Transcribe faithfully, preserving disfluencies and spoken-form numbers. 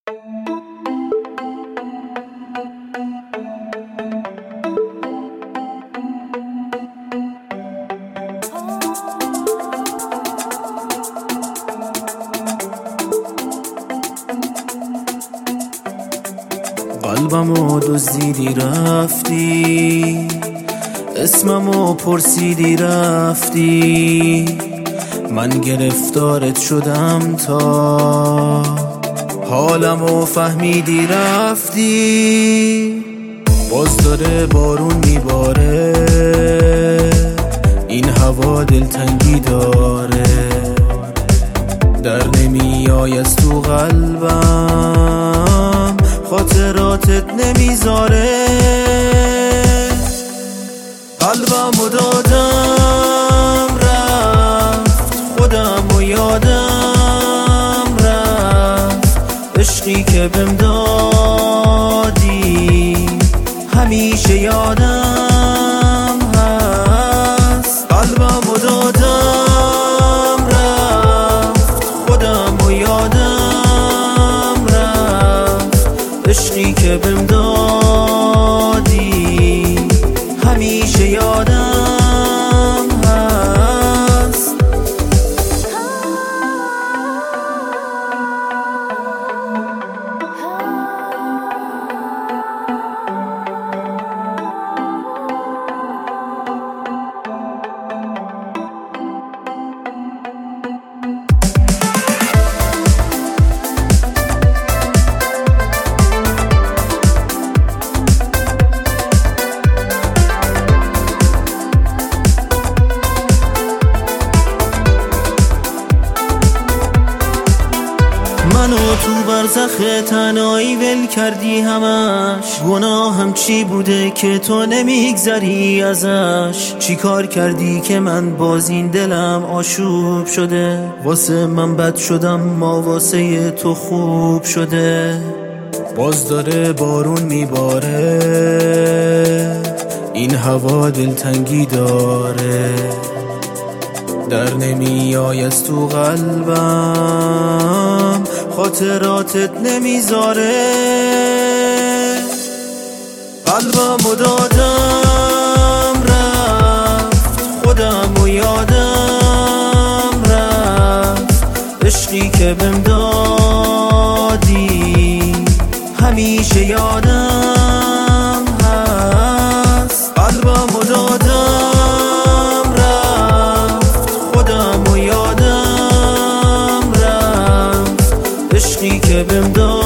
قلبمو دزدیدی رفتی، اسممو پرسیدی رفتی، من گرفتارت شدم تا حالمو فهمیدی رفتی. باز داره بارون میباره، این هوا دلتنگی داره، در نمیای از تو قلبم، خاطراتت نمیذاره. قلبمو دادم رفت، خودمو یادم رفت، عشقی که بهم دادی همیشه یادم هست. قلبمو دادم رفت، خودمو یادم رفت، عشقی که بهم دادی همیشه یادم هست. منو تو برزخ تنهایی ول کردی همش، گناهم چی بوده که تو نمیگذری ازش؟ چی کار کردی که من باز این دلم آشوب شده؟ واسه من بد شدم ما واسه تو خوب شده. باز داره بارون میباره، این هوا دلتنگی داره، در نمیای از تو قلبم، خاطراتت نمیذاره. قلبمو دادم رفت، خودمو یادم رفت، عشقی که بهم دادی همیشه یادم هست. قلبمو دادم رفت، خودمو یادم رفت، عشقی که بهم دادی